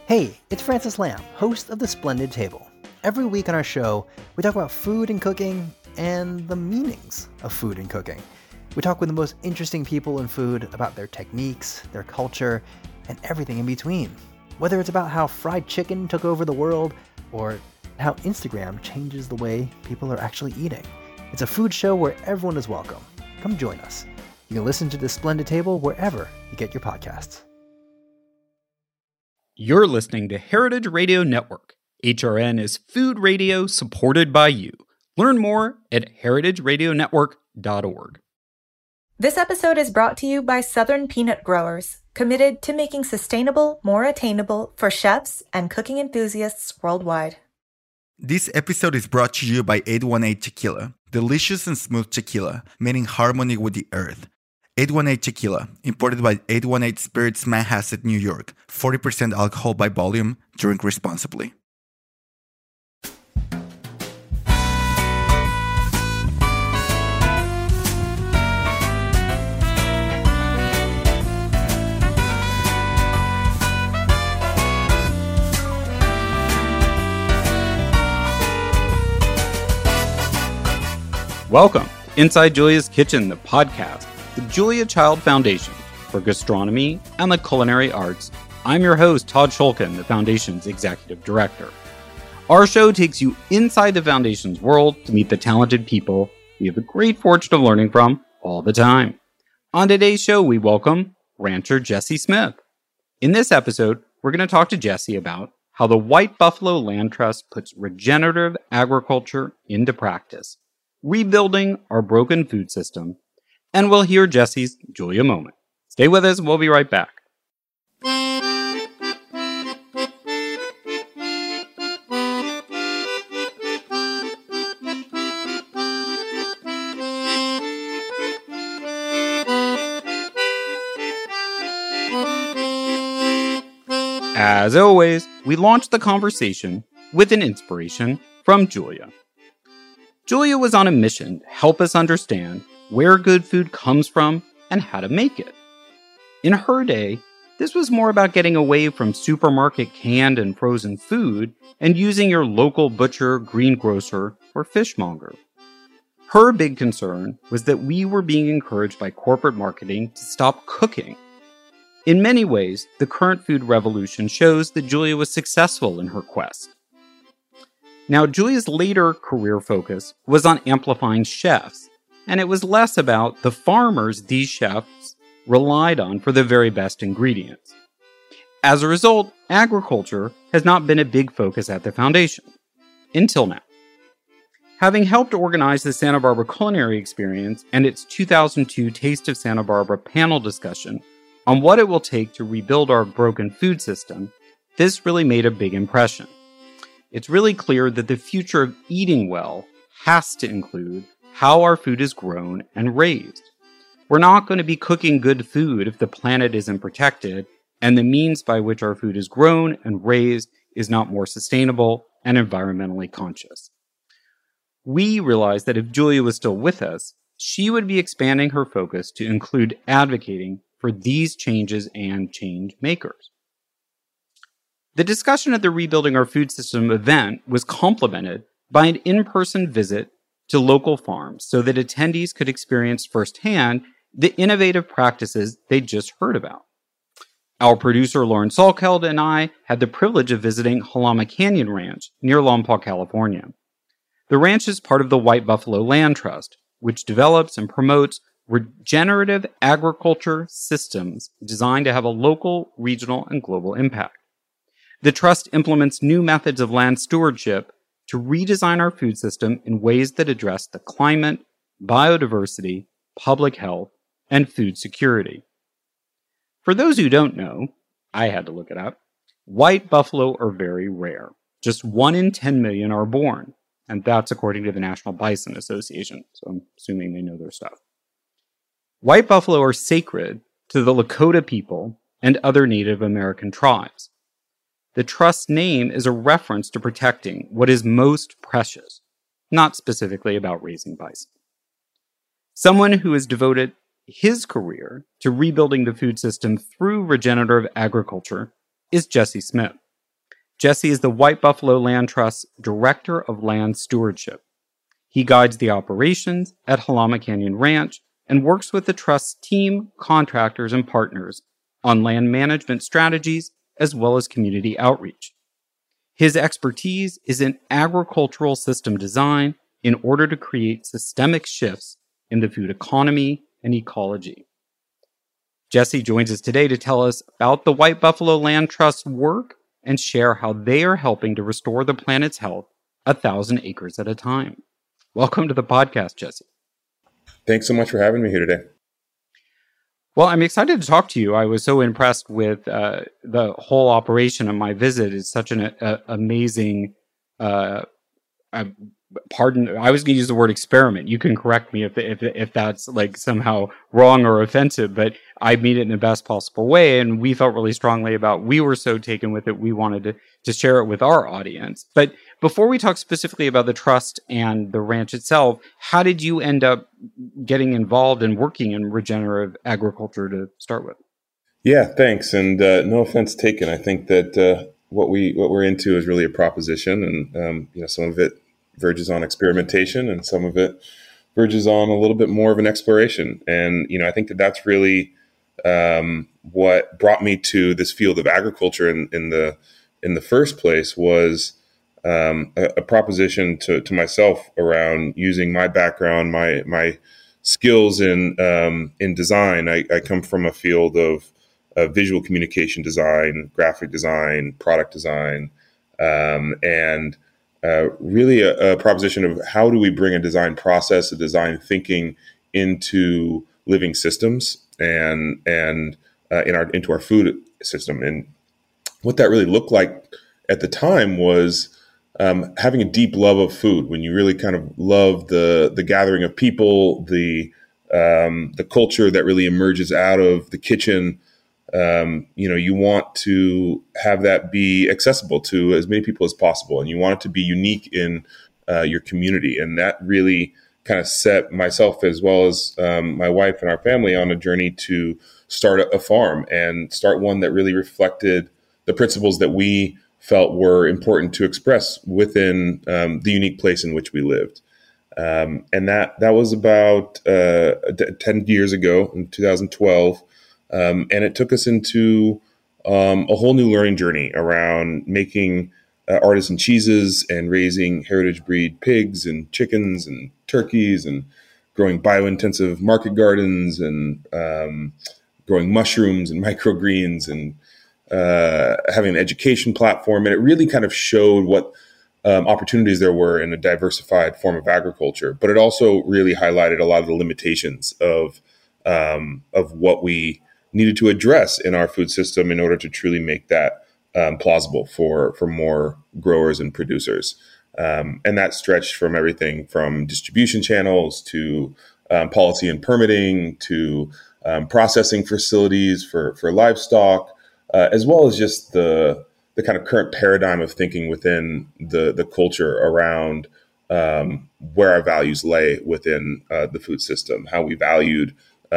Hey, it's Francis Lamb, host of The Splendid Table. Every week on our show, we talk about food and cooking and the meanings of food and cooking. We talk with the most interesting people in food about their techniques, their culture, and everything in between. Whether it's about how fried chicken took over the world or how Instagram changes the way people are actually eating. It's a food show where everyone is welcome. Come join us. You can listen to The Splendid Table wherever you get your podcasts. You're listening to Heritage Radio Network. HRN is food radio supported by you. Learn more at heritageradionetwork.org. This episode is brought to you by Southern Peanut Growers, committed to making sustainable more attainable for chefs and cooking enthusiasts worldwide. This episode is brought to you by 818 Tequila, delicious and smooth tequila made in harmony with the earth. 818 Tequila, imported by 818 Spirits Manhasset, New York. 40% alcohol by volume. Drink responsibly. Welcome Inside Julia's Kitchen, the podcast, the Julia Child Foundation for Gastronomy and the Culinary Arts. I'm your host, Todd Shulkin, the Foundation's Executive Director. Our show takes you inside the Foundation's world to meet the talented people we have the great fortune of learning from all the time. On today's show, we welcome rancher Jesse Smith. In this episode, we're going to talk to Jesse about how the White Buffalo Land Trust puts regenerative agriculture into practice, rebuilding our broken food system, and we'll hear Jesse's Julia moment. Stay with us, we'll be right back. As always, we launch the conversation with an inspiration from Julia. Julia was on a mission to help us understand where good food comes from and how to make it. In her day, this was more about getting away from supermarket canned and frozen food and using your local butcher, greengrocer, or fishmonger. Her big concern was that we were being encouraged by corporate marketing to stop cooking. In many ways, the current food revolution shows that Julia was successful in her quest. Now, Julia's later career focus was on amplifying chefs, and it was less about the farmers these chefs relied on for the very best ingredients. As a result, agriculture has not been a big focus at the Foundation, until now. Having helped organize the Santa Barbara Culinary Experience and its 2002 Taste of Santa Barbara panel discussion on what it will take to rebuild our broken food system, this really made a big impression. It's really clear that the future of eating well has to include how our food is grown and raised. We're not going to be cooking good food if the planet isn't protected and the means by which our food is grown and raised is not more sustainable and environmentally conscious. We realized that if Julia was still with us, she would be expanding her focus to include advocating for these changes and change makers. The discussion at the Rebuilding Our Food System event was complemented by an in-person visit to local farms so that attendees could experience firsthand the innovative practices they'd just heard about. Our producer Lauren Salkeld and I had the privilege of visiting Halama Canyon Ranch near Lompoc, California. The ranch is part of the White Buffalo Land Trust, which develops and promotes regenerative agriculture systems designed to have a local, regional, and global impact. The trust implements new methods of land stewardship to redesign our food system in ways that address the climate, biodiversity, public health, and food security. For those who don't know, I had to look it up, white buffalo are very rare. Just 1 in 10 million are born, and that's according to the National Bison Association, so I'm assuming they know their stuff. White buffalo are sacred to the Lakota people and other Native American tribes. The trust's name is a reference to protecting what is most precious, not specifically about raising bison. Someone who has devoted his career to rebuilding the food system through regenerative agriculture is Jesse Smith. Jesse is the White Buffalo Land Trust's Director of Land Stewardship. He guides the operations at Halama Canyon Ranch and works with the Trust's team, contractors, and partners on land management strategies as well as community outreach. His expertise is in agricultural system design in order to create systemic shifts in the food economy and ecology. Jesse joins us today to tell us about the White Buffalo Land Trust's work and share how they are helping to restore the planet's health 1,000 acres at a time. Welcome to the podcast, Jesse. Thanks so much for having me here today. Well, I'm excited to talk to you. I was so impressed with the whole operation of my visit. It's such an amazing, pardon, I was going to use the word experiment. You can correct me if that's like somehow wrong or offensive, but I mean it in the best possible way. And we felt really strongly about, we were so taken with it, we wanted to share it with our audience. But before we talk specifically about the trust and the ranch itself, how did you end up getting involved and working in regenerative agriculture to start with? Yeah, thanks. And no offense taken. I think that what we're into is really a proposition, and some of it verges on experimentation, and some of it verges on a little bit more of an exploration. And I think that that's really what brought me to this field of agriculture in the first place was a proposition to myself around using my background, my skills in design. I come from a field of visual communication design, graphic design, product design, and really a proposition of how do we bring a design process, a design thinking into living systems and into our food system. And what that really looked like at the time was having a deep love of food. When you really kind of love the gathering of people, the culture that really emerges out of the kitchen. You want to have that be accessible to as many people as possible, and you want it to be unique in your community. And that really kind of set myself as well as my wife and our family on a journey to start a farm and start one that really reflected the principles that we felt were important to express within the unique place in which we lived. And that was about 10 years ago in 2012. And it took us into a whole new learning journey around making artisan cheeses and raising heritage breed pigs and chickens and turkeys and growing biointensive market gardens and growing mushrooms and microgreens and having an education platform. And it really kind of showed what opportunities there were in a diversified form of agriculture. But it also really highlighted a lot of the limitations of what we needed to address in our food system in order to truly make that plausible for more growers and producers. And that stretched from everything from distribution channels to policy and permitting to processing facilities for livestock, as well as just the kind of current paradigm of thinking within the culture around where our values lay within the food system, how we valued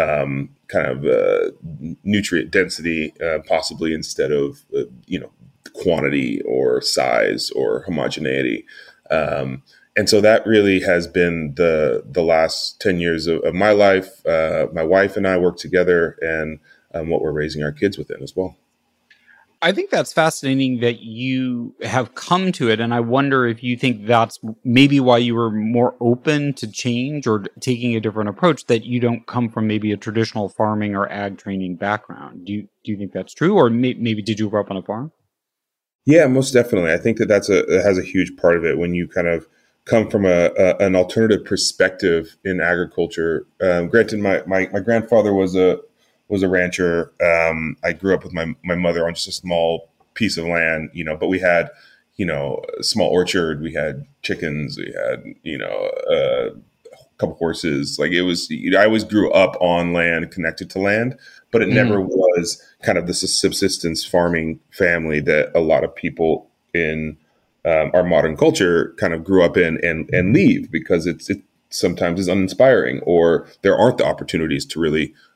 nutrient density, possibly instead of quantity or size or homogeneity. And so that really has been the last 10 years of my life. My wife and I work together, and what we're raising our kids within as well. I think that's fascinating that you have come to it. And I wonder if you think that's maybe why you were more open to change or taking a different approach, that you don't come from maybe a traditional farming or ag training background. Do you think that's true? Or maybe did you grow up on a farm? Yeah, most definitely. I think that has a huge part of it when you kind of come from an alternative perspective in agriculture. Granted, my grandfather was a rancher. I grew up with my mother on just a small piece of land, but we had, a small orchard. We had chickens. We had, a couple horses. Like it was, I always grew up on land, connected to land, but it never was kind of the subsistence farming family that a lot of people in our modern culture kind of grew up in and leave because it sometimes is uninspiring, or there aren't the opportunities to really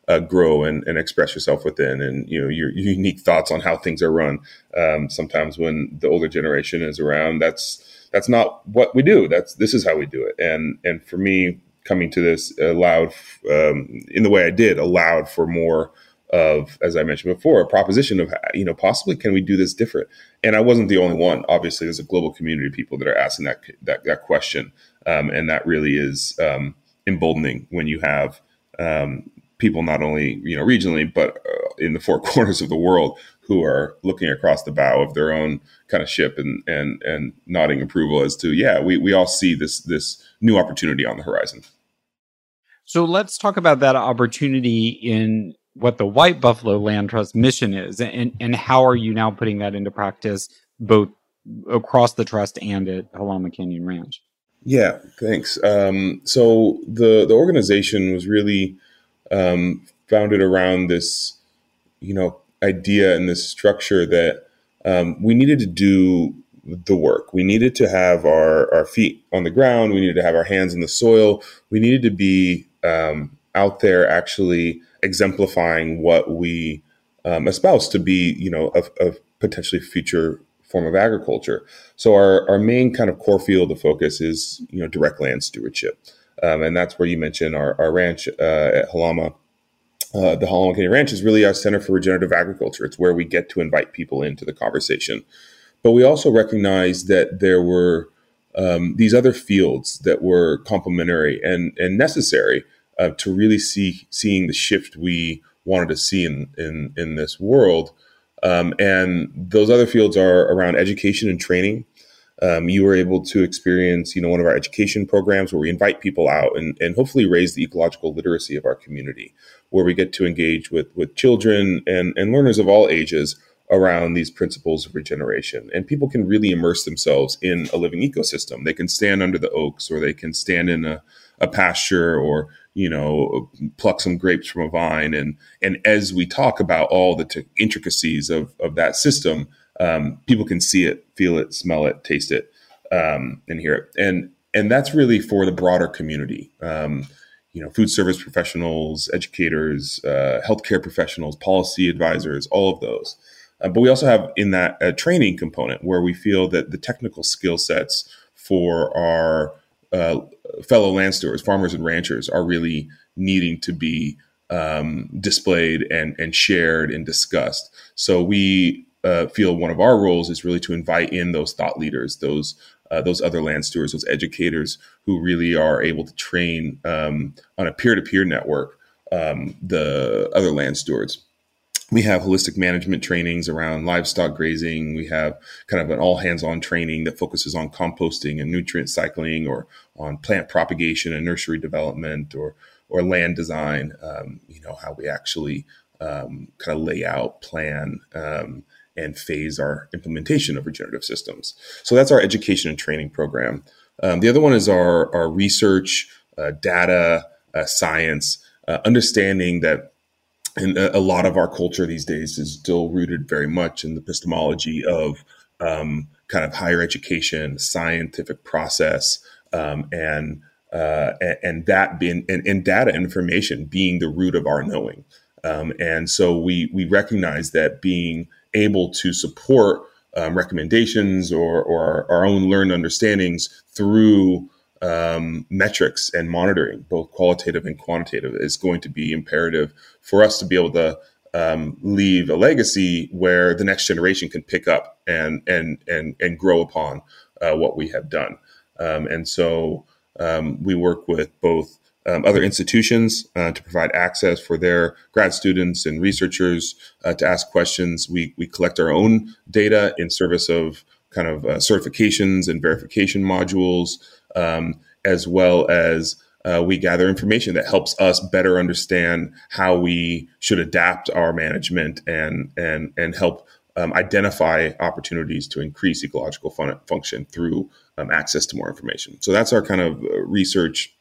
grow and express yourself within, and your unique thoughts on how things are run. Sometimes when the older generation is around, that's not what we do. This is how we do it. And for me, coming to this allowed, in the way I did, allowed for more of, as I mentioned before, a proposition of, possibly can we do this different? And I wasn't the only one. Obviously, there's a global community of people that are asking that question, and that really is emboldening when you have people not only regionally, but in the four corners of the world who are looking across the bow of their own kind of ship and nodding approval as to, we all see this new opportunity on the horizon. So let's talk about that opportunity in what the White Buffalo Land Trust mission is, and how are you now putting that into practice both across the trust and at Halama Canyon Ranch? Yeah, thanks. So the organization was really founded around this, idea and this structure that we needed to do the work. We needed to have our feet on the ground. We needed to have our hands in the soil. We needed to be out there actually exemplifying what we espouse to be, a potentially future form of agriculture. So our main kind of core field of focus is, direct land stewardship. And that's where you mentioned our ranch at Halama. The Halama Canyon Ranch is really our center for regenerative agriculture. It's where we get to invite people into the conversation. But we also recognize that there were these other fields that were complementary and necessary to really seeing the shift we wanted to see in this world. And those other fields are around education and training. You were able to experience, one of our education programs where we invite people out and hopefully raise the ecological literacy of our community, where we get to engage with children and learners of all ages around these principles of regeneration. And people can really immerse themselves in a living ecosystem. They can stand under the oaks, or they can stand in a pasture, or, pluck some grapes from a vine. And as we talk about all the intricacies of that system, people can see it, feel it, smell it, taste it, and hear it. And that's really for the broader community. Food service professionals, educators, healthcare professionals, policy advisors, all of those. But we also have in that a training component where we feel that the technical skill sets for our fellow land stewards, farmers and ranchers, are really needing to be displayed and shared and discussed. So we feel one of our roles is really to invite in those thought leaders, those other land stewards, those educators who really are able to train on a peer-to-peer network the other land stewards. We have holistic management trainings around livestock grazing. We have kind of an all hands-on training that focuses on composting and nutrient cycling, or on plant propagation and nursery development, or land design, how we actually kind of lay out, plan, and phase our implementation of regenerative systems. So that's our education and training program. The other one is our research, data, science, understanding that and a lot of our culture these days is still rooted very much in the epistemology of kind of higher education, scientific process, and that being and data information being the root of our knowing. And so we recognize that being able to support recommendations or our own learned understandings through metrics and monitoring, both qualitative and quantitative, is going to be imperative for us to be able to leave a legacy where the next generation can pick up and grow upon what we have done. And so we work with both other institutions to provide access for their grad students and researchers to ask questions. We collect our own data in service of kind of certifications and verification modules, as well as we gather information that helps us better understand how we should adapt our management and help identify opportunities to increase ecological function through access to more information. So that's our kind of research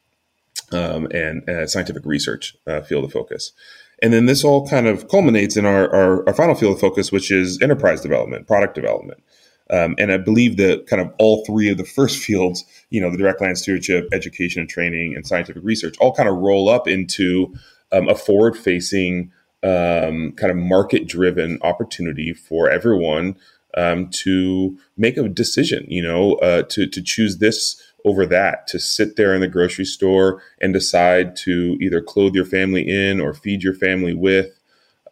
and scientific research field of focus. And then this all kind of culminates in our final field of focus, which is enterprise development, product development. And I believe that kind of all three of the first fields, the direct land stewardship, education and training, and scientific research, all kind of roll up into a forward-facing kind of market-driven opportunity for everyone to make a decision, to choose this over that, to sit there in the grocery store and decide to either clothe your family in or feed your family with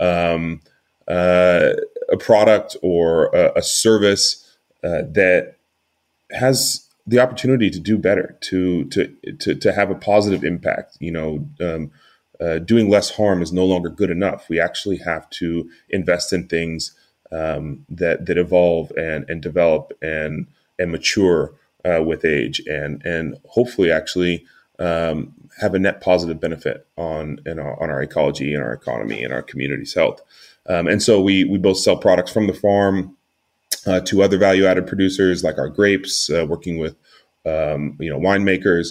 a product or a service that has the opportunity to do better, to have a positive impact. Doing less harm is no longer good enough. We actually have to invest in things that evolve and develop and mature with age, and hopefully actually have a net positive benefit on our ecology and our economy and our community's health. And so we both sell products from the farm to other value-added producers like our grapes, working with winemakers.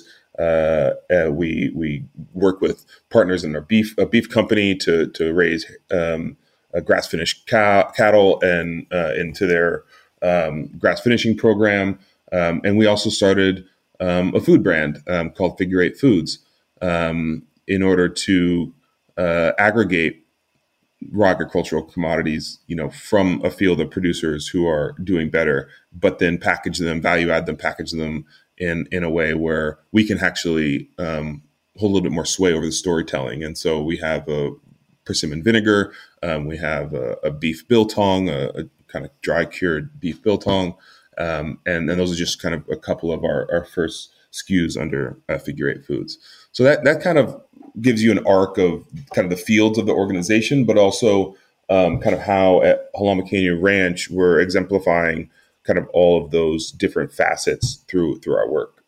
We work with partners in our beef company to raise grass-finished cattle and into their grass finishing program. And we also started a food brand called Figure 8 Foods in order to aggregate raw agricultural commodities, from a field of producers who are doing better, but then package them, value add them, package them in a way where we can actually hold a little bit more sway over the storytelling. And so we have a persimmon vinegar, we have a beef biltong, a kind of dry cured beef biltong, and those are just kind of a couple of our first SKUs under Figure 8 Foods. So that kind of gives you an arc of kind of the fields of the organization, but also kind of how at Halama Canyon Ranch we're exemplifying kind of all of those different facets through our work.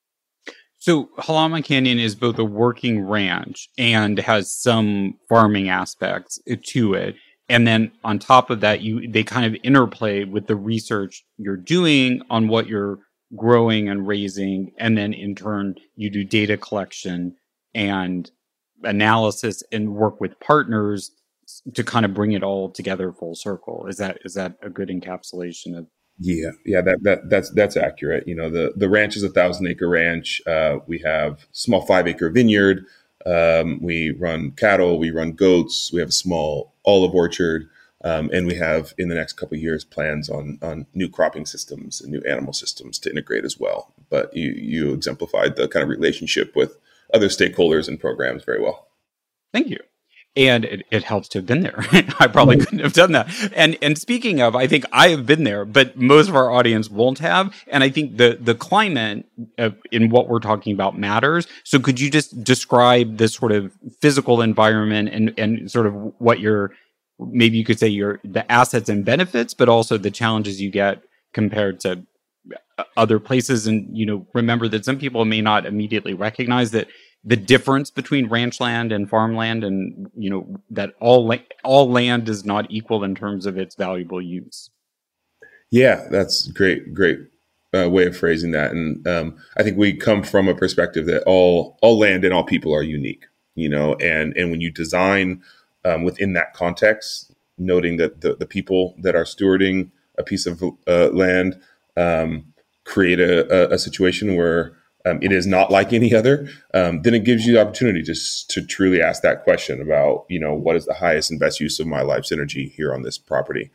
So Halama Canyon is both a working ranch and has some farming aspects to it. And then on top of that, they kind of interplay with the research you're doing on what you're growing and raising. And then in turn, you do data collection and analysis and work with partners to kind of bring it all together full circle. Is that a good encapsulation of? Yeah, that's accurate. The ranch is a 1,000-acre ranch. We have small 5-acre vineyard. We run cattle, we run goats. We have a small olive orchard, and we have in the next couple of years plans on new cropping systems and new animal systems to integrate as well. But you exemplified the kind of relationship with other stakeholders and programs very well. Thank you. And it helps to have been there. I probably couldn't have done that. And speaking of, I think I have been there, but most of our audience won't have. And I think the climate in what we're talking about matters. So could you just describe this sort of physical environment and sort of what maybe you could say the assets and benefits, but also the challenges you get compared to other places. And, remember that some people may not immediately recognize that the difference between ranch land and farmland, and that all land is not equal in terms of its valuable use. Yeah, that's great way of phrasing that. And I think we come from a perspective that all land and all people are unique, and when you design within that context, noting that the people that are stewarding a piece of land create a situation where it is not like any other, then it gives you the opportunity just to truly ask that question about, what is the highest and best use of my life's energy here on this property?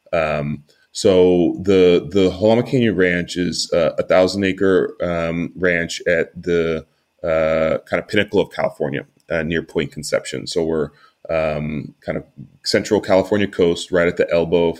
So the Halama Canyon Ranch is a 1,000-acre ranch at the kind of pinnacle of California, near Point Conception. So we're kind of central California coast, right at the elbow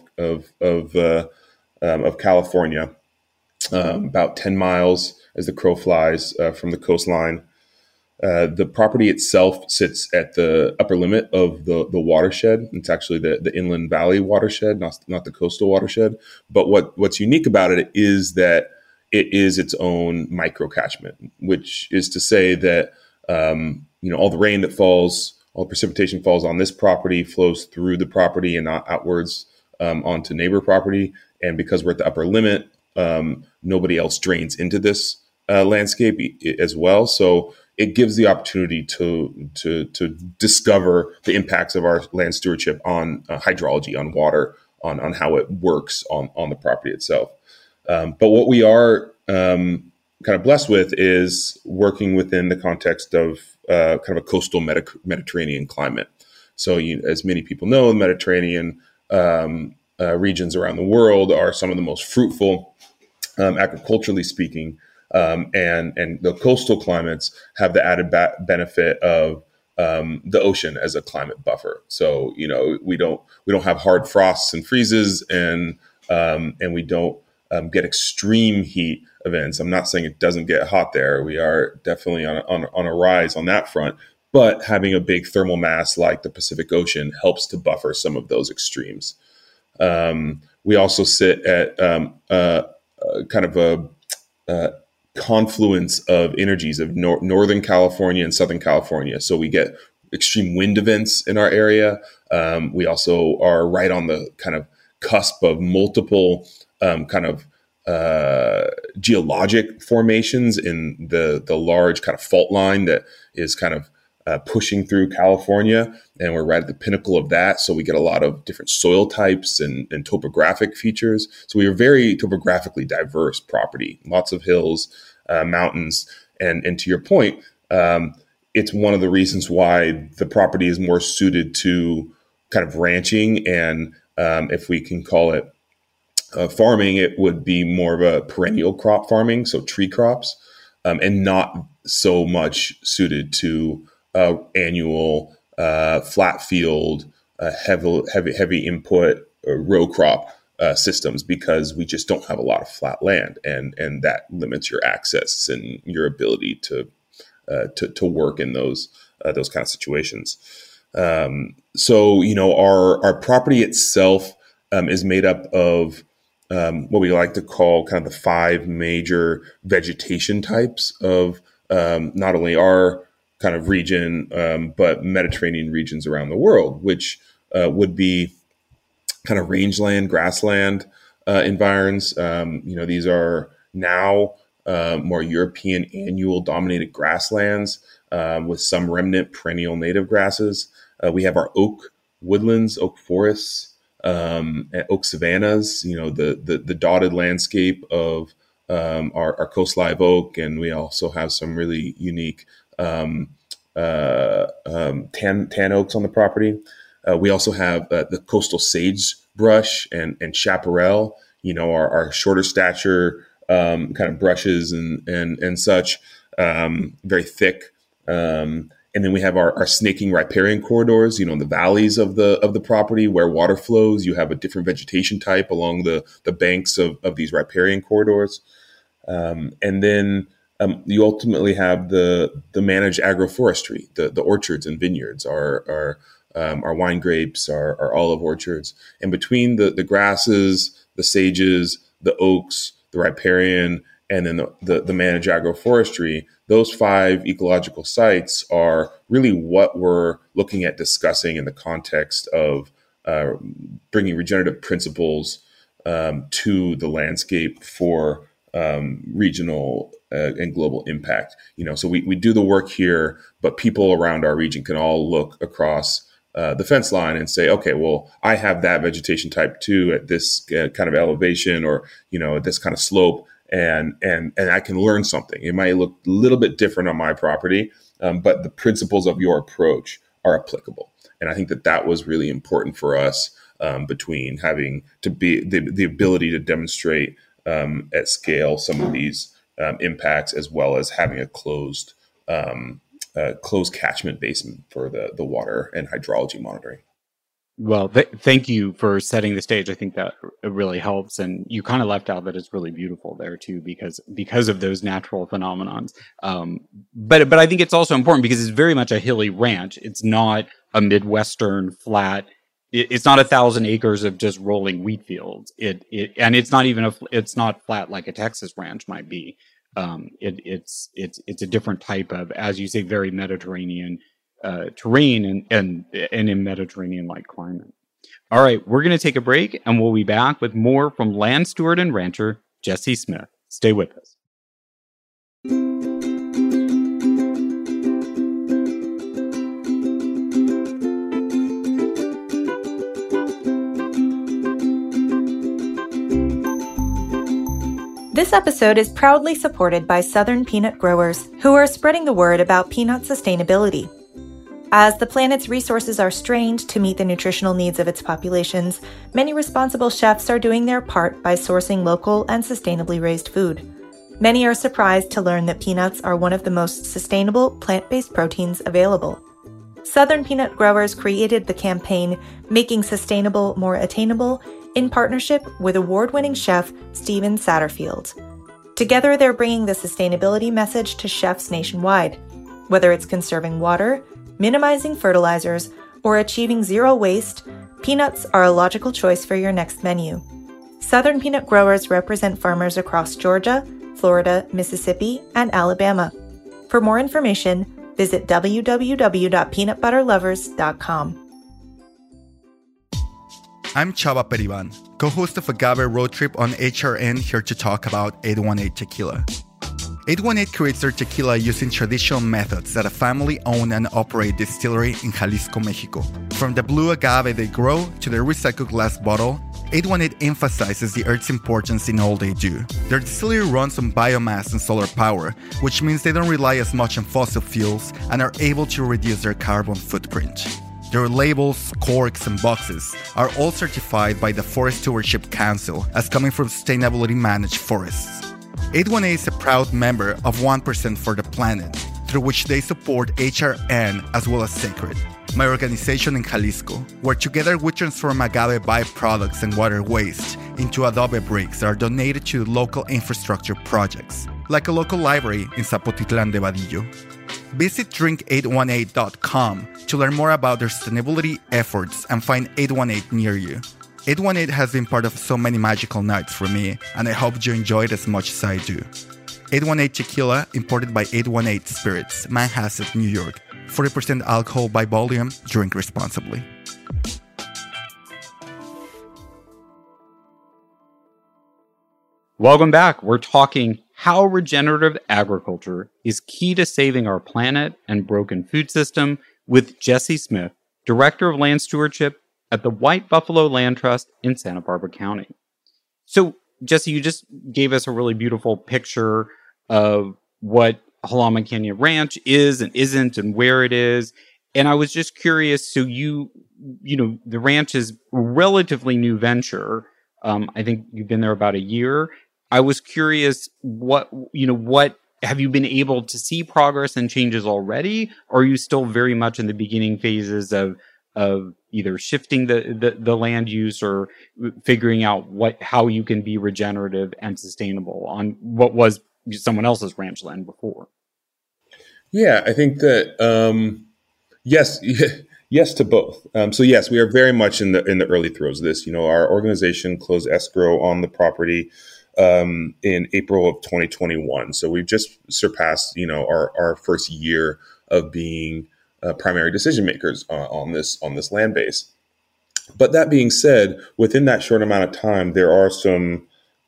of California, about 10 miles as the crow flies from the coastline. The property itself sits at the upper limit of the watershed. It's actually the Inland Valley watershed, not the coastal watershed. But what's unique about it is that it is its own microcatchment, which is to say that all the rain that falls, all the precipitation falls on this property flows through the property and not outwards onto neighbor property. And because we're at the upper limit, nobody else drains into this landscape as well. So it gives the opportunity to discover the impacts of our land stewardship on hydrology, on water, on how it works on the property itself. But what we are kind of blessed with is working within the context of kind of a coastal Mediterranean climate. So, as many people know, the Mediterranean regions around the world are some of the most fruitful, agriculturally speaking, and the coastal climates have the added benefit of the ocean as a climate buffer. So, we don't have hard frosts and freezes, and we don't get extreme heat events. I'm not saying it doesn't get hot there. We are definitely on a rise on that front. But having a big thermal mass like the Pacific Ocean helps to buffer some of those extremes. We also sit at kind of a confluence of energies of Northern California and Southern California. So we get extreme wind events in our area. We also are right on the kind of cusp of multiple kind of geologic formations in the large kind of fault line that is kind of pushing through California, and we're right at the pinnacle of that. So we get a lot of different soil types and topographic features. So we are very topographically diverse property, lots of hills, mountains. And to your point, it's one of the reasons why the property is more suited to kind of ranching. And if we can call it farming, it would be more of a perennial crop farming, so tree crops, and not so much suited to annual flat field, heavy input row crop systems, because we just don't have a lot of flat land, and that limits your access and your ability to work in those kind of situations. So our property itself is made up of what we like to call kind of the 5 major vegetation types of not only our kind of region, but Mediterranean regions around the world, which would be kind of rangeland, grassland environs. These are now more European annual dominated grasslands with some remnant perennial native grasses. We have our oak woodlands, oak forests, and oak savannas, the dotted landscape of our coast live oak. And we also have some really unique tan oaks on the property. We also have the coastal sagebrush and chaparral, our shorter stature kind of brushes and such, very thick. And then we have our snaking riparian corridors, the valleys of the property where water flows. You have a different vegetation type along the banks of these riparian corridors. And then you ultimately have the managed agroforestry, the orchards and vineyards, our wine grapes, our olive orchards. And between the grasses, the sages, the oaks, the riparian, and then the managed agroforestry, those 5 ecological sites are really what we're looking at discussing in the context of bringing regenerative principles to the landscape for regional and global impact. So we do the work here, but people around our region can all look across the fence line and say, okay, well, I have that vegetation type too at this kind of elevation, or at this kind of slope. And I can learn something. It might look a little bit different on my property, but the principles of your approach are applicable. And I think that was really important for us, between having to be the ability to demonstrate at scale some of these impacts, as well as having a closed catchment basin for the water and hydrology monitoring. Well, thank you for setting the stage. I think that it really helps. And you kind of left out that it's really beautiful there too, because of those natural phenomenons. But I think it's also important because it's very much a hilly ranch. It's not a Midwestern flat. It's not 1,000 acres of just rolling wheat fields. And it's not even it's not flat like a Texas ranch might be. It's a different type of, as you say, very Mediterranean terrain and in Mediterranean-like climate. All right, we're going to take a break, and we'll be back with more from land steward and rancher Jesse Smith. Stay with us. This episode is proudly supported by Southern peanut growers who are spreading the word about peanut sustainability. As the planet's resources are strained to meet the nutritional needs of its populations, many responsible chefs are doing their part by sourcing local and sustainably raised food. Many are surprised to learn that peanuts are one of the most sustainable plant-based proteins available. Southern peanut growers created the campaign Making Sustainable More Attainable in partnership with award-winning chef Steven Satterfield. Together, they're bringing the sustainability message to chefs nationwide. Whether it's conserving water, minimizing fertilizers, or achieving zero waste, peanuts are a logical choice for your next menu. Southern peanut growers represent farmers across Georgia, Florida, Mississippi, and Alabama. For more information, visit www.peanutbutterlovers.com. I'm Chava Periban, co-host of Agave Road Trip on HRN, here to talk about 818 Tequila. 818 creates their tequila using traditional methods at a family-owned and operated distillery in Jalisco, Mexico. From the blue agave they grow to their recycled glass bottle, 818 emphasizes the earth's importance in all they do. Their distillery runs on biomass and solar power, which means they don't rely as much on fossil fuels and are able to reduce their carbon footprint. Their labels, corks, and boxes are all certified by the Forest Stewardship Council as coming from sustainably managed forests. 818 is a proud member of 1% for the Planet, through which they support HRN as well as Sacred, my organization in Jalisco, where together we transform agave byproducts and water waste into adobe bricks that are donated to local infrastructure projects, like a local library in Zapotitlan de Vadillo. Visit drink818.com to learn more about their sustainability efforts and find 818 near you. 818 has been part of so many magical nights for me, and I hope you enjoy it as much as I do. 818 Tequila, imported by 818 Spirits, Manhasset, New York. 40% alcohol by volume. Drink responsibly. Welcome back. We're talking how regenerative agriculture is key to saving our planet and broken food system with Jesse Smith, Director of Land Stewardship at the White Buffalo Land Trust in Santa Barbara County. So, Jesse, you just gave us a really beautiful picture of what Jalama Canyon Ranch is and isn't and where it is. And I was just curious, so you know, the ranch is a relatively new venture. I think you've been there about a year. I was curious, what have you been able to see progress and changes already? Or are you still very much in the beginning phases of either shifting the land use or figuring out how you can be regenerative and sustainable on what was someone else's ranch land before? Yeah, I think that yes to both. So yes, we are very much in the early throes of this. You know, our organization closed escrow on the property in April of 2021. So we've just surpassed, you know, our first year of being primary decision makers on this land base. But that being said, within that short amount of time, there are some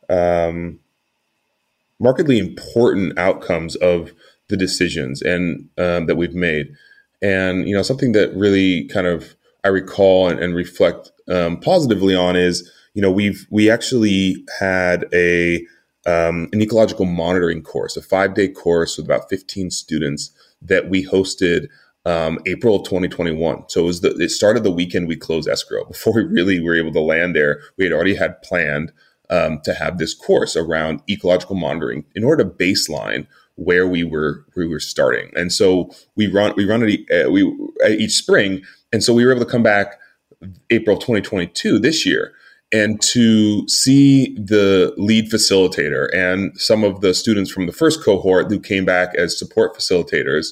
markedly important outcomes of the decisions and that we've made. And, you know, something that really kind of I recall and reflect positively on is, you know, we actually had an ecological monitoring course, a 5-day course with about 15 students that we hosted April of 2021. So it started the weekend we closed escrow. Before we really were able to land there, we had already had planned to have this course around ecological monitoring in order to baseline where we were starting. And so we run it each spring. And so we were able to come back April 2022 this year and to see the lead facilitator and some of the students from the first cohort who came back as support facilitators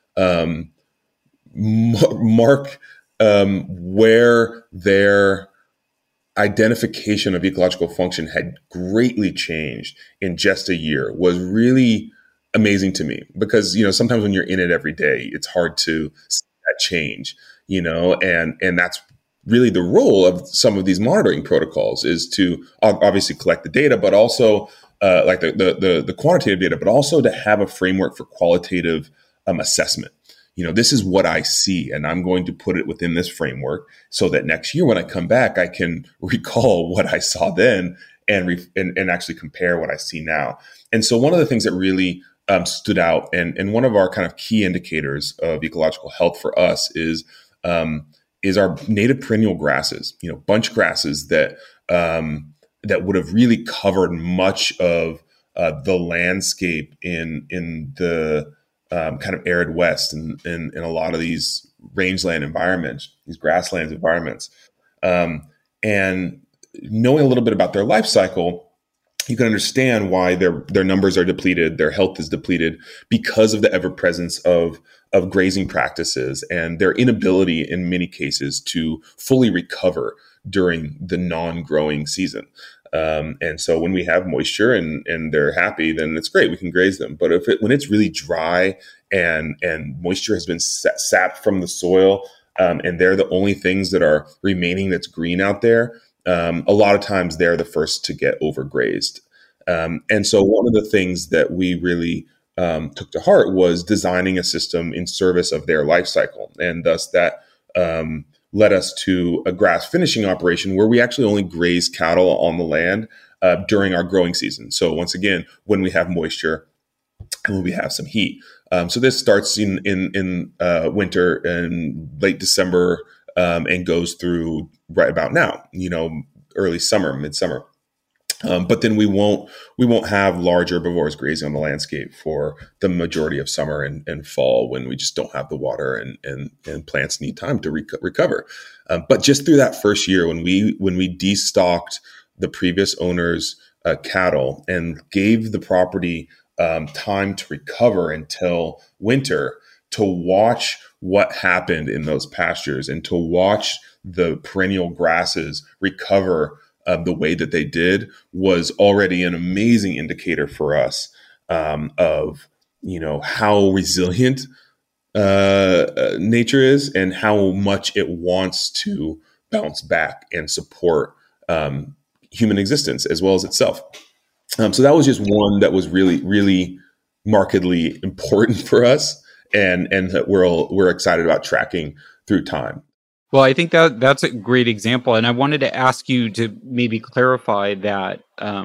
mark where their identification of ecological function had greatly changed in just a year was really amazing to me, because, you know, sometimes when you're in it every day, it's hard to see that change, you know, and that's really the role of some of these monitoring protocols, is to obviously collect the data, but also like the quantitative data, but also to have a framework for qualitative assessment. You know, this is what I see, and I'm going to put it within this framework so that next year when I come back, I can recall what I saw then and actually compare what I see now. And so one of the things that really stood out, and one of our kind of key indicators of ecological health for us is our native perennial grasses, bunch grasses that would have really covered much of the landscape in the kind of arid West and in a lot of these rangeland environments, these grasslands environments. And knowing a little bit about their life cycle, you can understand why their numbers are depleted, their health is depleted because of the ever presence of grazing practices and their inability in many cases to fully recover during the non-growing season. And so when we have moisture and they're happy, then it's great. We can graze them. But when it's really dry and moisture has been sapped from the soil, and they're the only things that are remaining that's green out there, a lot of times they're the first to get overgrazed. And so one of the things that we really took to heart was designing a system in service of their life cycle. And thus that led us to a grass finishing operation where we actually only graze cattle on the land during our growing season. So once again, when we have moisture and when we have some heat. So this starts in winter and late December and goes through right about now, early summer, midsummer. But then we won't have large herbivores grazing on the landscape for the majority of summer and fall when we just don't have the water and plants need time to recover. But just through that first year, when we destocked the previous owner's cattle and gave the property time to recover until winter, to watch what happened in those pastures and to watch the perennial grasses recover the way that they did was already an amazing indicator for us of how resilient nature is and how much it wants to bounce back and support human existence as well as itself. So that was just one that was really, really markedly important for us, and that we're excited about tracking through time. Well, I think that's a great example, and I wanted to ask you to maybe clarify that.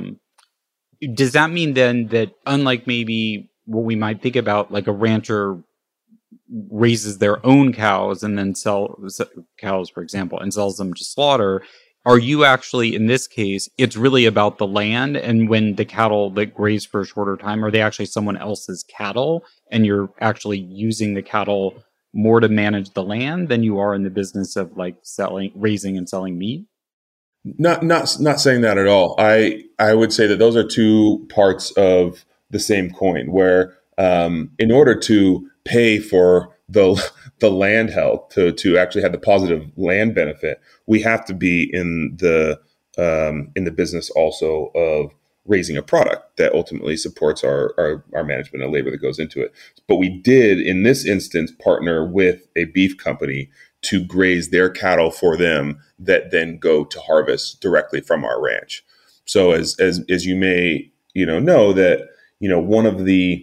Does that mean then that, unlike maybe what we might think about, like a rancher raises their own cows and then sells cows, for example, and sells them to slaughter, are you actually, in this case, it's really about the land, and when the cattle that graze for a shorter time, are they actually someone else's cattle, and you're actually using the cattle more to manage the land than you are in the business of like raising and selling meat? Not saying that at all. I would say that those are two parts of the same coin, where in order to pay for the land health, to actually have the positive land benefit, we have to be in the business also of raising a product that ultimately supports our management and labor that goes into it. But we did, in this instance, partner with a beef company to graze their cattle for them that then go to harvest directly from our ranch. So as you may know that one of the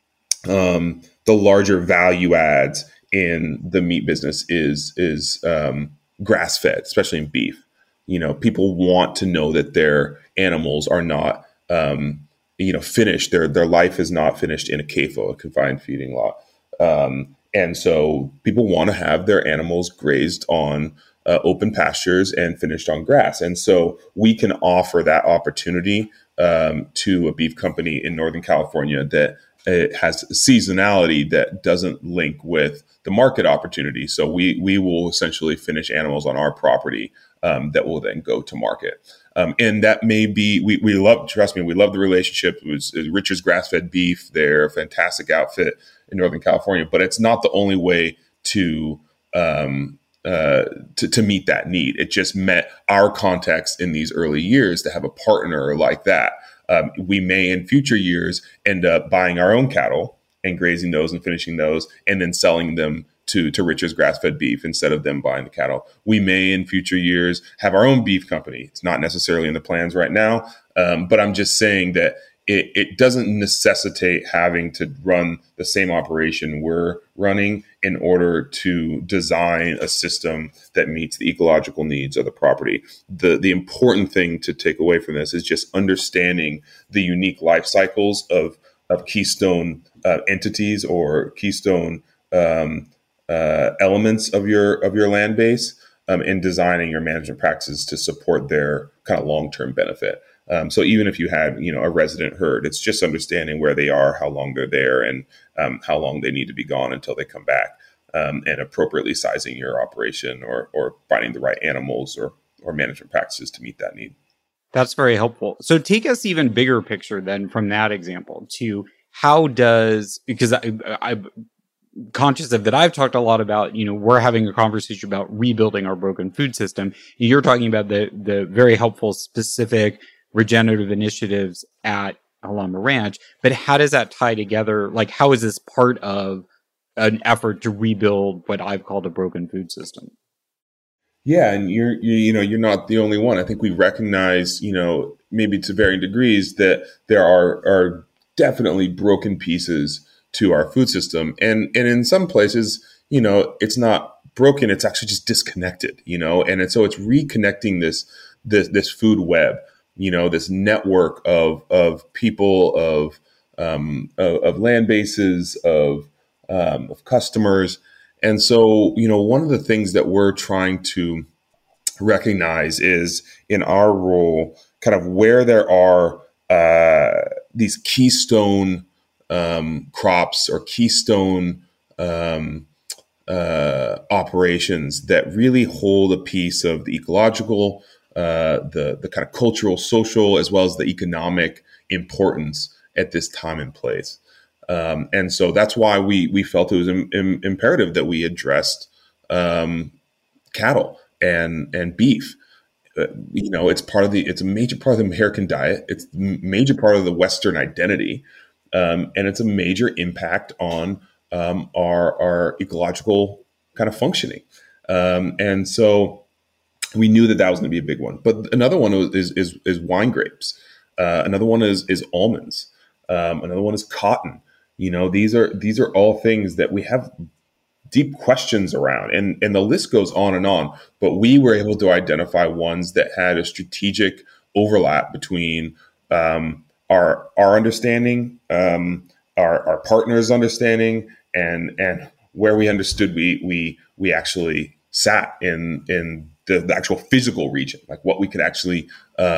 larger value adds in the meat business is grass fed, especially in beef. People want to know that their animals are not finished. Their life is not finished in a CAFO, a confined feeding lot. And so people want to have their animals grazed on open pastures and finished on grass. And so we can offer that opportunity to a beef company in Northern California that it has seasonality that doesn't link with the market opportunity. So we will essentially finish animals on our property that will then go to market. And that may be, we love the relationship. It was Richard's Grass-Fed Beef. They're a fantastic outfit in Northern California, but it's not the only way to meet that need. It just met our context in these early years to have a partner like that. We may in future years end up buying our own cattle and grazing those and finishing those and then selling them to Richard's Grass-Fed Beef instead of them buying the cattle. We may in future years have our own beef company. It's not necessarily in the plans right now, but I'm just saying that it doesn't necessitate having to run the same operation we're running in order to design a system that meets the ecological needs of the property. The important thing to take away from this is just understanding the unique life cycles of keystone entities or keystone elements of your land base, and designing your management practices to support their kind of long-term benefit. So even if you had, a resident herd, it's just understanding where they are, how long they're there, and how long they need to be gone until they come back, and appropriately sizing your operation or finding the right animals or management practices to meet that need. That's very helpful. So take us even bigger picture then from that example to because I'm conscious of that I've talked a lot about, we're having a conversation about rebuilding our broken food system. You're talking about the very helpful, specific regenerative initiatives at Alhambra Ranch, but how does that tie together? Like, how is this part of an effort to rebuild what I've called a broken food system? Yeah, and you're not the only one. I think we recognize, maybe to varying degrees, that there are definitely broken pieces to our food system, and in some places, it's not broken; it's actually just disconnected, and so it's reconnecting this food web, this network of people, of land bases, of customers. And so, one of the things that we're trying to recognize is in our role, kind of where there are these keystone crops or keystone operations that really hold a piece of the ecological, the kind of cultural, social, as well as the economic importance at this time and place. And so that's why we felt it was imperative that we addressed cattle and beef. It's a major part of the American diet. It's a major part of the Western identity, and it's a major impact on our ecological kind of functioning. And so we knew that was going to be a big one. But another one is wine grapes. Another one is almonds. Another one is cotton. These are all things that we have deep questions around, and the list goes on and on. But we were able to identify ones that had a strategic overlap between our understanding, our partners' understanding, and where we understood we actually sat in the actual physical region, like what we could actually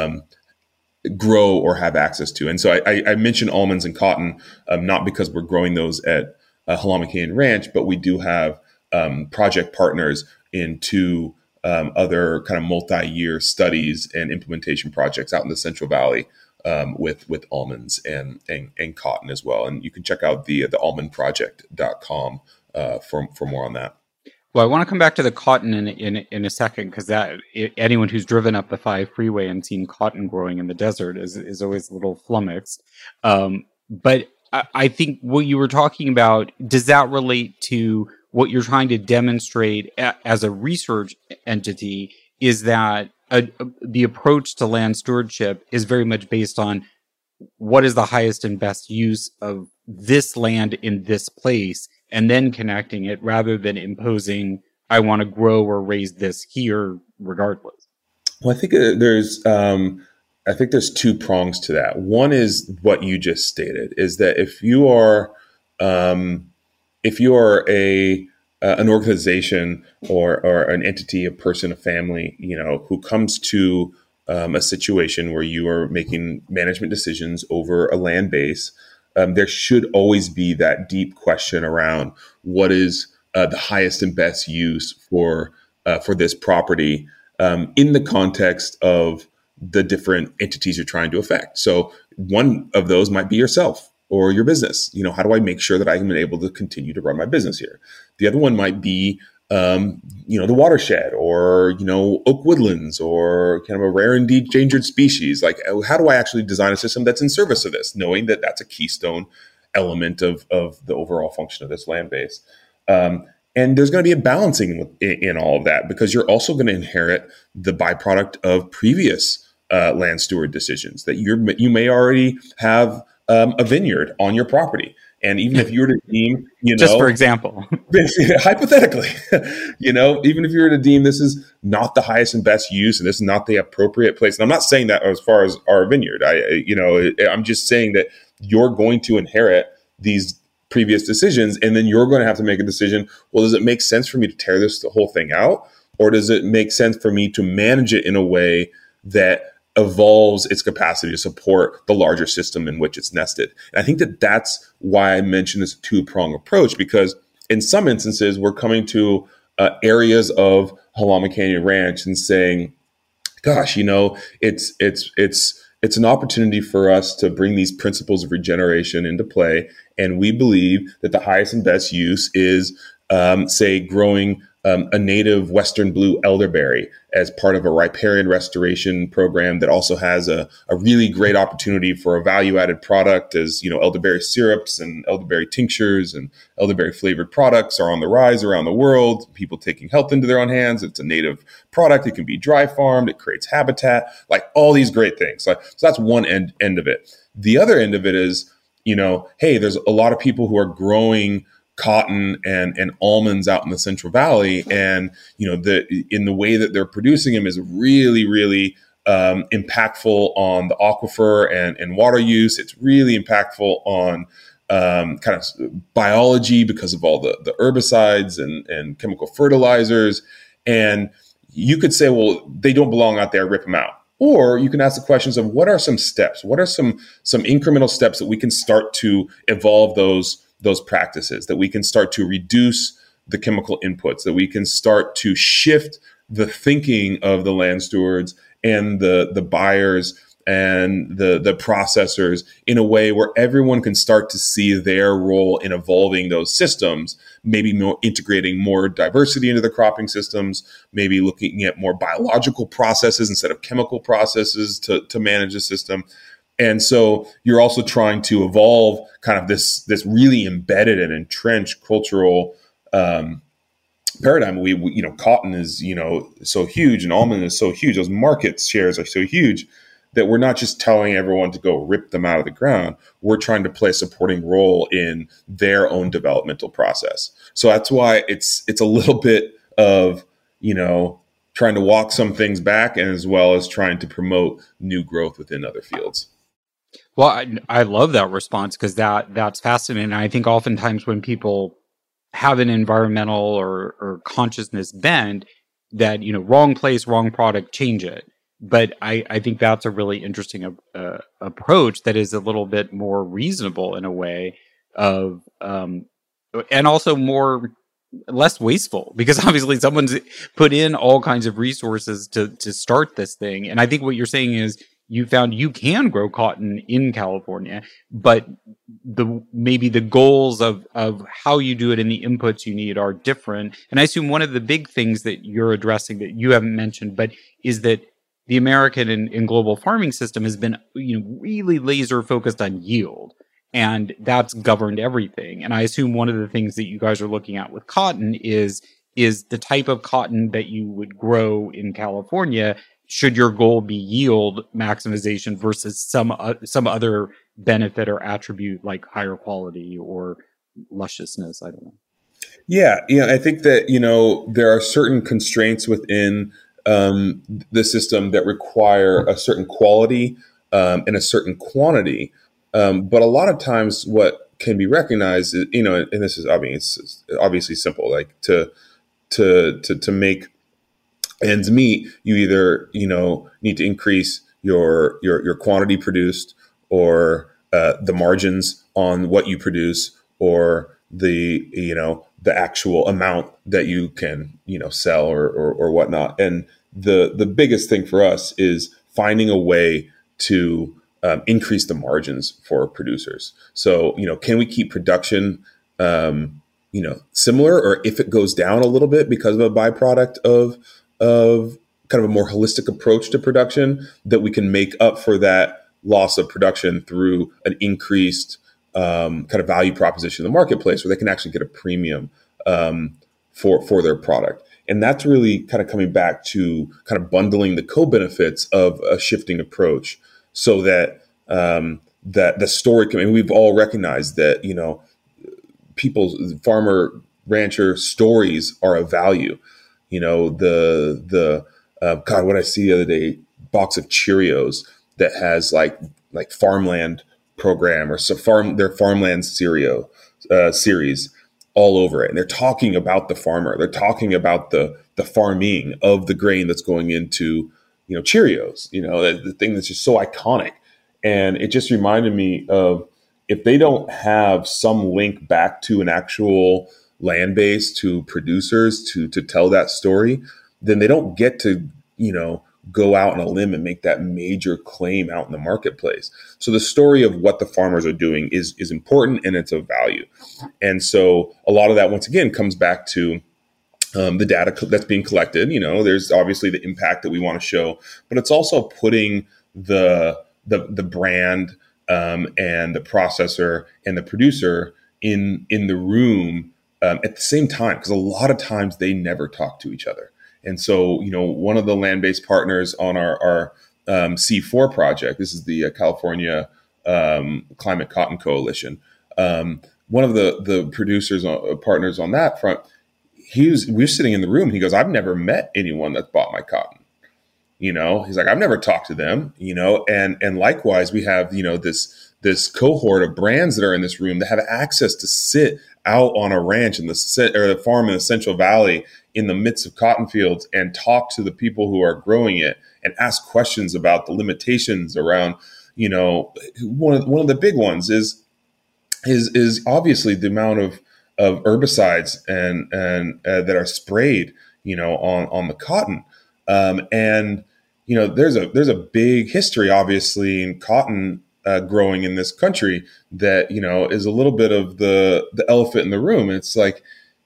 grow or have access to. And so I mentioned almonds and cotton, not because we're growing those at Halama Canyon Ranch, but we do have project partners in two other kind of multi-year studies and implementation projects out in the Central Valley with almonds and cotton as well. And you can check out the almondproject.com for more on that. Well, I want to come back to the cotton in a second, because anyone who's driven up the 5 freeway and seen cotton growing in the desert is always a little flummoxed. But I think what you were talking about, does that relate to what you're trying to demonstrate as a research entity? Is that the approach to land stewardship is very much based on what is the highest and best use of this land in this place, and then connecting it, rather than imposing, I want to grow or raise this here regardless? Well, I think there's 2 prongs to that. One is what you just stated, is that if you are an organization or an entity, a person, a family, who comes to a situation where you are making management decisions over a land base, there should always be that deep question around what is the highest and best use for this property in the context of the different entities you're trying to affect. So one of those might be yourself or your business. How do I make sure that I'm able to continue to run my business here? The other one might be the watershed, or oak woodlands, or kind of a rare and endangered species. Like, how do I actually design a system that's in service of this, knowing that that's a keystone element of the overall function of this land base? And there's going to be a balancing in all of that, because you're also going to inherit the byproduct of previous land steward decisions. That you may already have a vineyard on your property. And even if you were to deem, just for example, hypothetically, even if you were to deem this is not the highest and best use, and this is not the appropriate place. And I'm not saying that as far as our vineyard, I'm just saying that you're going to inherit these previous decisions, and then you're going to have to make a decision. Well, does it make sense for me to tear the whole thing out? Or does it make sense for me to manage it in a way that evolves its capacity to support the larger system in which it's nested? And I think that that's why I mentioned this two-pronged approach, because in some instances, we're coming to areas of Halama Canyon Ranch and saying, gosh, it's an opportunity for us to bring these principles of regeneration into play. And we believe that the highest and best use is, say, growing a native Western blue elderberry as part of a riparian restoration program that also has a really great opportunity for a value-added product, as elderberry syrups and elderberry tinctures and elderberry flavored products are on the rise around the world. People taking health into their own hands. It's a native product. It can be dry farmed. It creates habitat, like all these great things. So that's one end of it. The other end of it is, hey, there's a lot of people who are growing cotton and almonds out in the Central Valley, and in the way that they're producing them is really, really impactful on the aquifer and water use. It's really impactful on kind of biology because of all the herbicides and chemical fertilizers. And you could say, well, they don't belong out there, rip them out. Or you can ask the questions of what are some steps? What are some incremental steps that we can start to evolve those practices, that we can start to reduce the chemical inputs, that we can start to shift the thinking of the land stewards and the buyers and the processors in a way where everyone can start to see their role in evolving those systems, maybe more integrating more diversity into the cropping systems, maybe looking at more biological processes instead of chemical processes to manage the system. And so you're also trying to evolve kind of this really embedded and entrenched cultural paradigm. We cotton is so huge, and almond is so huge. Those market shares are so huge that we're not just telling everyone to go rip them out of the ground. We're trying to play a supporting role in their own developmental process. So that's why it's a little bit of trying to walk some things back, and as well as trying to promote new growth within other fields. Well, I love that response, because that's fascinating. I think oftentimes when people have an environmental or consciousness bend, that, wrong place, wrong product, change it. But I think that's a really interesting approach that is a little bit more reasonable in a way of, and also less wasteful, because obviously someone's put in all kinds of resources to start this thing. And I think what you're saying is, you found you can grow cotton in California, but maybe the goals of how you do it and the inputs you need are different. And I assume one of the big things that you're addressing that you haven't mentioned, but is that the American and global farming system has been really laser focused on yield, and that's governed everything. And I assume one of the things that you guys are looking at with cotton is the type of cotton that you would grow in California, should your goal be yield maximization versus some other benefit or attribute like higher quality or lusciousness. I don't know. Yeah. I think that, there are certain constraints within the system that require a certain quality and a certain quantity. But a lot of times what can be recognized is, and this is, it's obviously simple, like to make ends meet, you either need to increase your quantity produced, or the margins on what you produce, or the actual amount that you can sell or whatnot. And the biggest thing for us is finding a way to increase the margins for producers. So can we keep production similar, or if it goes down a little bit because of a byproduct of kind of a more holistic approach to production, that we can make up for that loss of production through an increased kind of value proposition in the marketplace, where they can actually get a premium for their product. And that's really kind of coming back to kind of bundling the co-benefits of a shifting approach so that that the story we've all recognized that, people's farmer rancher stories are of value. God, what I see the other day, box of Cheerios that has like farmland program or their farmland series all over it. And they're talking about the farmer. They're talking about the farming of the grain that's going into, Cheerios, the thing that's just so iconic. And it just reminded me of, if they don't have some link back to an actual land base, to producers to tell that story, then they don't get to, go out on a limb and make that major claim out in the marketplace. So the story of what the farmers are doing is important, and it's of value. And so a lot of that, once again, comes back to the data that's being collected. There's obviously the impact that we want to show, but it's also putting the brand and the processor and the producer in the room at the same time, because a lot of times they never talk to each other. And so, one of the land-based partners on our C4 project, this is the California Climate Cotton Coalition, one of the producers partners on that front, we were sitting in the room and he goes, I've never met anyone that's bought my cotton. He's like, I've never talked to them, and likewise, we have, this cohort of brands that are in this room that have access to sit out on a ranch or the farm in the Central Valley in the midst of cotton fields and talk to the people who are growing it and ask questions about the limitations around, one of the big ones is obviously the amount of herbicides and that are sprayed, on the cotton. There's a big history, obviously, in cotton growing in this country that, is a little bit of the elephant in the room. It's like,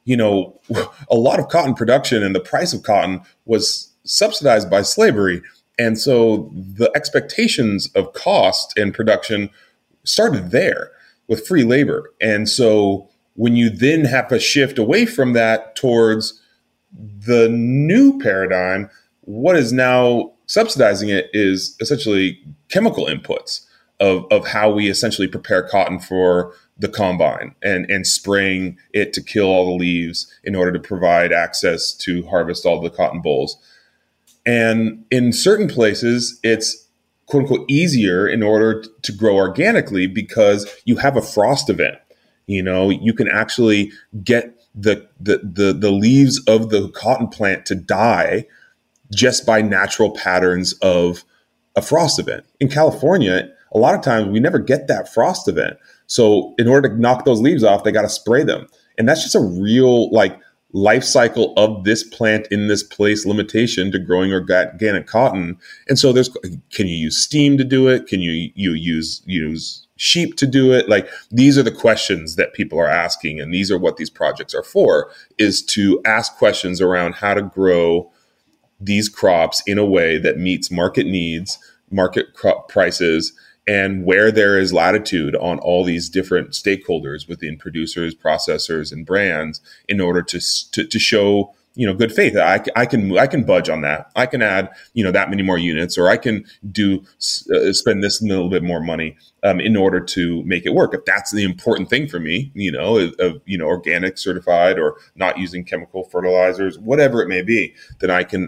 a lot of cotton production and the price of cotton was subsidized by slavery. And so the expectations of cost and production started there with free labor. And so when you then have to shift away from that towards the new paradigm, what is now subsidizing it is essentially chemical inputs of how we essentially prepare cotton for the combine and spraying it to kill all the leaves in order to provide access to harvest all the cotton bolls. And in certain places, it's quote unquote easier in order to grow organically because you have a frost event. You can actually get the leaves of the cotton plant to die just by natural patterns of a frost event. In California, a lot of times we never get that frost event. So in order to knock those leaves off, they got to spray them. And that's just a real life cycle of this plant in this place limitation to growing organic cotton. And so can you use steam to do it? Can you use sheep to do it? These are the questions that people are asking. And these are what these projects are for, is to ask questions around how to grow these crops in a way that meets market needs, market crop prices, and where there is latitude on all these different stakeholders within producers, processors, and brands in order to show, good faith. I can budge on that. I can add, that many more units, or I can spend this little bit more money in order to make it work. If that's the important thing for me, organic certified or not using chemical fertilizers, whatever it may be, then I can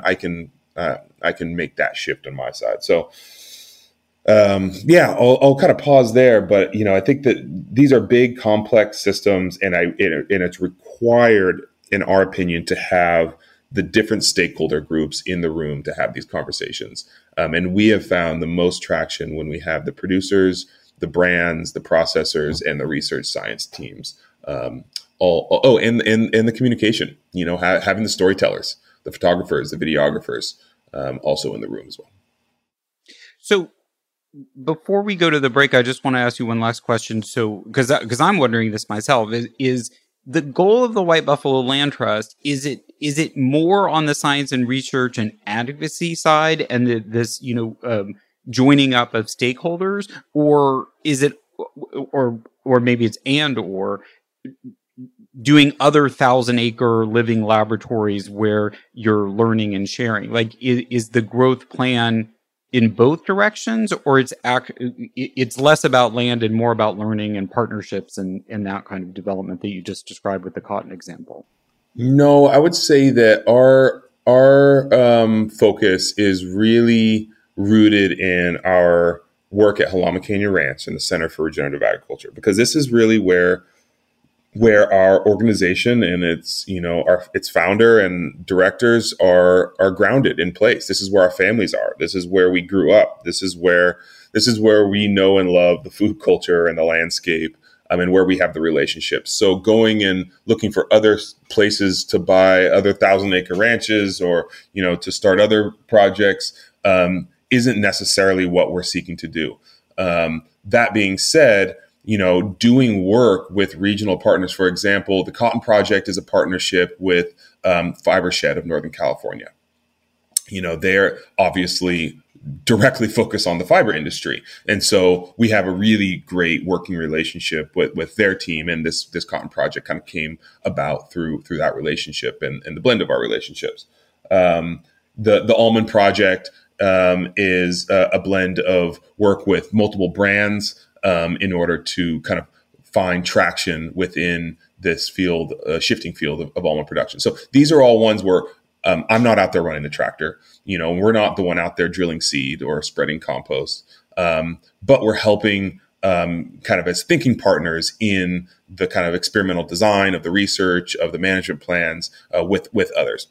make that shift on my side. So. I'll kind of pause there, but I think that these are big, complex systems, and it's required, in our opinion, to have the different stakeholder groups in the room to have these conversations. And we have found the most traction when we have the producers, the brands, the processors, and the research science teams. And the communication. Having the storytellers, the photographers, the videographers, also in the room as well. So. Before we go to the break, I just want to ask you one last question. So, because I'm wondering this myself, is the goal of the White Buffalo Land Trust, is it more on the science and research and advocacy side, and this joining up of stakeholders, or is it, or maybe it's or doing other 1,000-acre living laboratories where you're learning and sharing? Like, is the growth plan in both directions, or it's less about land and more about learning and partnerships and that kind of development that you just described with the cotton example? No, I would say that our focus is really rooted in our work at Halama Canyon Ranch and the Center for Regenerative Agriculture, because this is really where our organization and its founder and directors are grounded in place. This is where our families are. This is where we grew up. This is where we know and love the food culture and the landscape, and where we have the relationships. So going and looking for other places to buy other 1,000-acre ranches or to start other projects isn't necessarily what we're seeking to do. That being said, doing work with regional partners. For example, the Cotton Project is a partnership with FiberShed of Northern California. They're obviously directly focused on the fiber industry. And so we have a really great working relationship with their team. And this Cotton Project kind of came about through that relationship and the blend of our relationships. The Almond Project is a blend of work with multiple brands in order to kind of find traction within this field, shifting field of almond production. So these are all ones where I'm not out there running the tractor. We're not the one out there drilling seed or spreading compost, but we're helping kind of as thinking partners in the kind of experimental design of the research, of the management plans with others.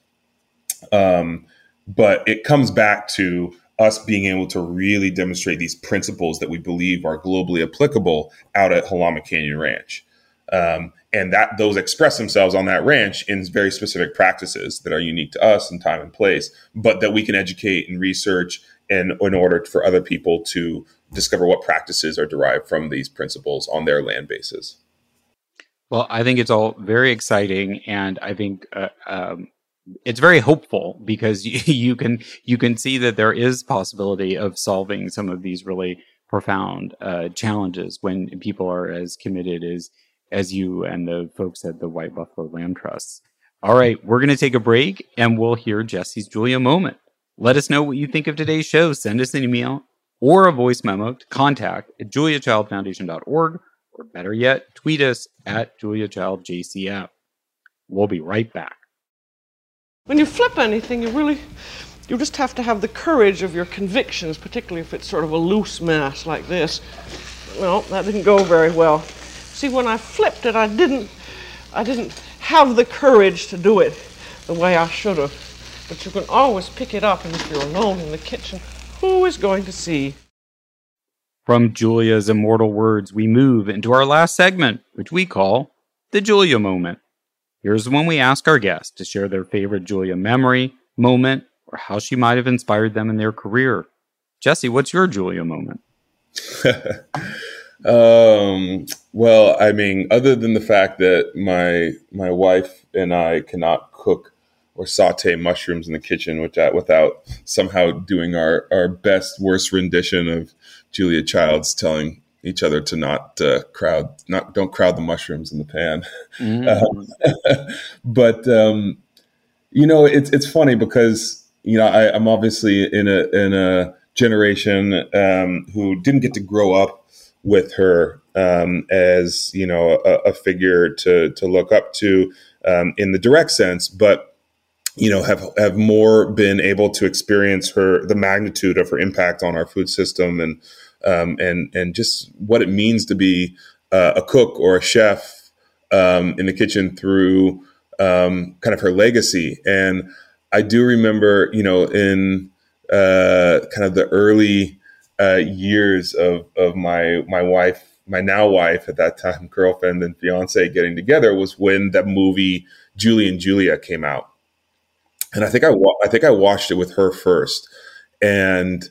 But it comes back to us being able to really demonstrate these principles that we believe are globally applicable out at Halama Canyon Ranch. And that those express themselves on that ranch in very specific practices that are unique to us in time and place, but that we can educate and research in order for other people to discover what practices are derived from these principles on their land bases. Well, I think it's all very exciting, and I think it's very hopeful because you can see that there is possibility of solving some of these really profound challenges when people are as committed as you and the folks at the White Buffalo Land Trusts. All right, we're going to take a break and we'll hear Jesse's Julia moment. Let us know what you think of today's show. Send us an email or a voice memo to contact@juliachildfoundation.org, or better yet, tweet us at JuliaChildJCF. We'll be right back. When you flip anything, you just have to have the courage of your convictions, particularly if it's sort of a loose mass like this. Well, that didn't go very well. See, when I flipped it, I didn't have the courage to do it the way I should have. But you can always pick it up, and if you're alone in the kitchen, who is going to see? From Julia's immortal words, we move into our last segment, which we call the Julia Moment. Here's when we ask our guests to share their favorite Julia memory, moment, or how she might have inspired them in their career. Jesse, what's your Julia moment? Well, I mean, other than the fact that my wife and I cannot cook or saute mushrooms in the kitchen without somehow doing our best, worst rendition of Julia Childs telling each other to don't crowd the mushrooms in the pan. But it's funny because I'm obviously in a generation who didn't get to grow up with her as a figure to look up to in the direct sense, but have more been able to experience the magnitude of her impact on our food system and just what it means to be a cook or a chef in the kitchen through kind of her legacy. And I do remember, in kind of the early years of my wife, my now wife at that time, girlfriend and fiance, getting together was when that movie Julie and Julia came out. And I think I watched it with her first, and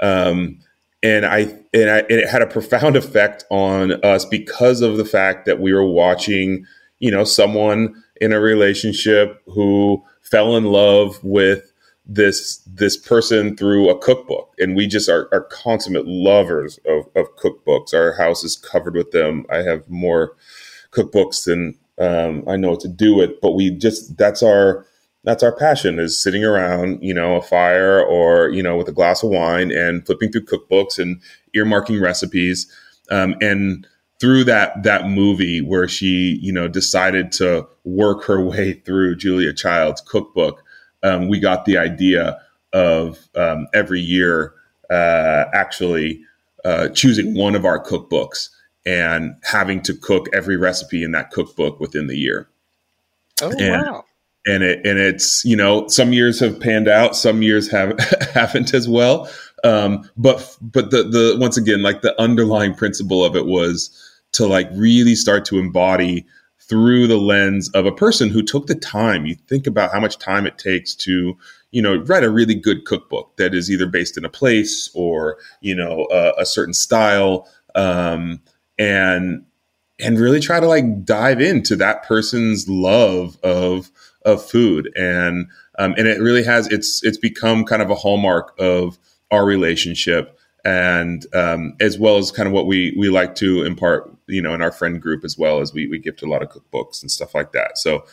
it had a profound effect on us because of the fact that we were watching, someone in a relationship who fell in love with this person through a cookbook, and we just are consummate lovers of cookbooks. Our house is covered with them. I have more cookbooks than I know what to do with, but that's our passion, is sitting around, a fire or, with a glass of wine and flipping through cookbooks and earmarking recipes. And through that movie where she, decided to work her way through Julia Child's cookbook, we got the idea of every year actually choosing one of our cookbooks and having to cook every recipe in that cookbook within the year. Oh, wow. And it's, some years have panned out, some years haven't as well. But the once again, like the underlying principle of it was to like really start to embody through the lens of a person who took the time. You think about how much time it takes to, write a really good cookbook that is either based in a place or, a certain style, and really try to like dive into that person's love of food. And it really has, it's become kind of a hallmark of our relationship, and as well as kind of what we like to impart, in our friend group, as well as we gift a lot of cookbooks and stuff like that. So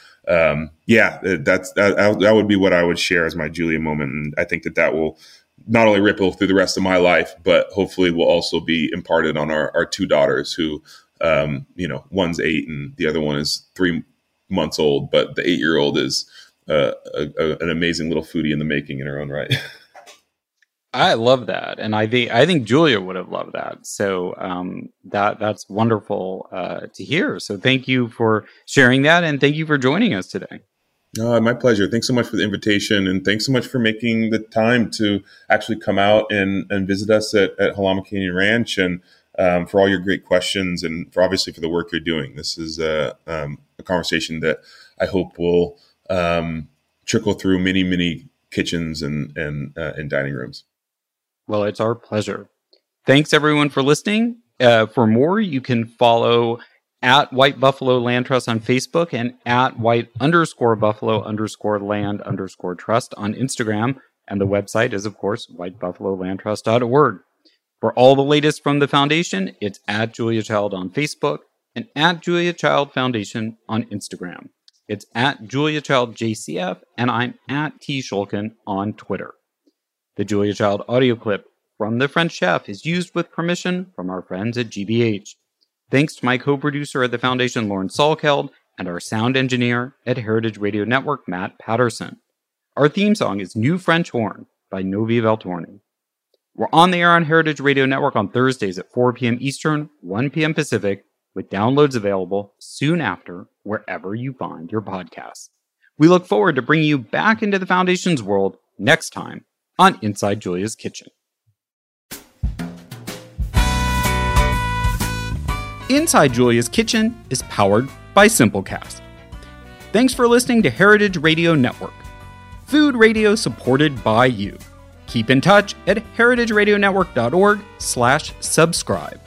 that would be what I would share as my Julia moment. And I think that will not only ripple through the rest of my life, but hopefully will also be imparted on our two daughters who, one's 8 and the other one is 3 months old, but the 8-year-old is an amazing little foodie in the making in her own right. I love that, and I think Julia would have loved that. So that's wonderful to hear. So thank you for sharing that, and thank you for joining us today. My pleasure. Thanks so much for the invitation, and thanks so much for making the time to actually come out and visit us at Halama Canyon Ranch, and for all your great questions, and for obviously for the work you're doing. This is a conversation that I hope will trickle through many, many kitchens and dining rooms. Well, it's our pleasure. Thanks, everyone, for listening. For more, you can follow at White Buffalo Land Trust on Facebook and at White_Buffalo_Land_Trust on Instagram. And the website is, of course, whitebuffalolandtrust.org. For all the latest from the foundation, it's at Julia Child on Facebook and at Julia Child Foundation on Instagram. It's at Julia Child JCF, and I'm at T. Shulkin on Twitter. The Julia Child audio clip from The French Chef is used with permission from our friends at GBH. Thanks to my co-producer at the Foundation, Lauren Salkeld, and our sound engineer at Heritage Radio Network, Matt Patterson. Our theme song is New French Horn by Novi Valtorni. We're on the air on Heritage Radio Network on Thursdays at 4 p.m. Eastern, 1 p.m. Pacific, with downloads available soon after wherever you find your podcasts. We look forward to bringing you back into the Foundation's world next time on Inside Julia's Kitchen. Inside Julia's Kitchen is powered by Simplecast. Thanks for listening to Heritage Radio Network, food radio supported by you. Keep in touch at heritageradionetwork.org/subscribe.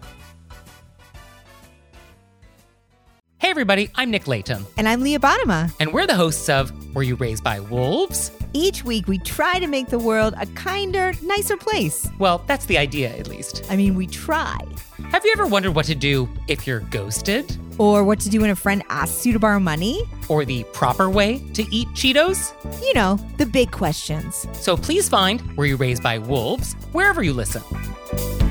Hey everybody, I'm Nick Latham. And I'm Leah Bottima. And we're the hosts of Were You Raised by Wolves? Each week we try to make the world a kinder, nicer place. Well, that's the idea, at least. I mean, we try. Have you ever wondered what to do if you're ghosted? Or what to do when a friend asks you to borrow money? Or the proper way to eat Cheetos? You know, the big questions. So please find Were You Raised by Wolves wherever you listen.